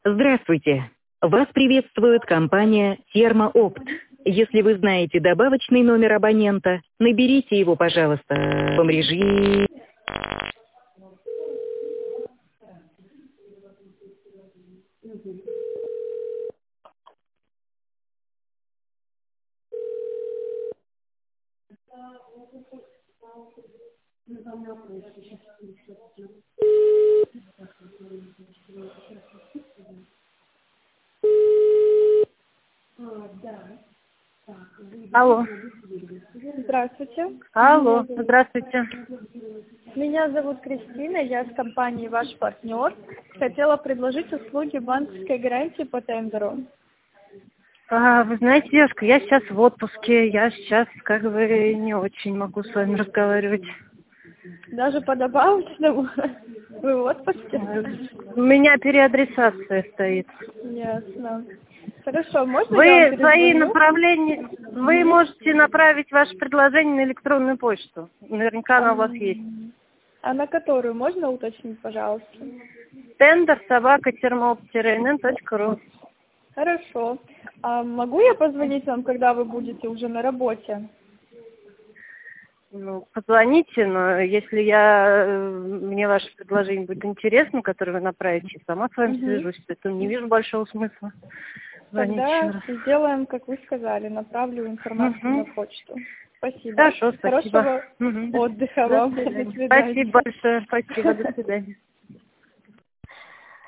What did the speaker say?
Здравствуйте. Вас приветствует компания «Термоопт». Если вы знаете добавочный номер абонента, наберите его, пожалуйста, в режиме. Алло. Здравствуйте. Алло, здравствуйте. Меня зовут Кристина, я с компании «Ваш партнер». Хотела предложить услуги банковской гарантии по тендеру. Вы знаете, девушка, я сейчас в отпуске, я сейчас не очень могу с вами разговаривать. Даже по добавочному? Вы в отпуске? У меня переадресация стоит. Ясно. Хорошо, можно я вам Вы свои перезвоню? направления, вы можете направить ваше предложение на электронную почту. Наверняка она у вас есть. А на которую можно уточнить, пожалуйста? tender@termop-nn.ru. Хорошо. А могу я позвонить вам, когда вы будете уже на работе? Ну, позвоните, но если мне ваше предложение будет интересно, которое вы направите, я сама с вами свяжусь, поэтому не вижу большого смысла. Звонить еще Тогда раз. сделаем, как вы сказали, направлю информацию на почту. Спасибо. Хорошо, спасибо. Хорошего отдыха вам. До свидания. Спасибо большое, спасибо, до свидания.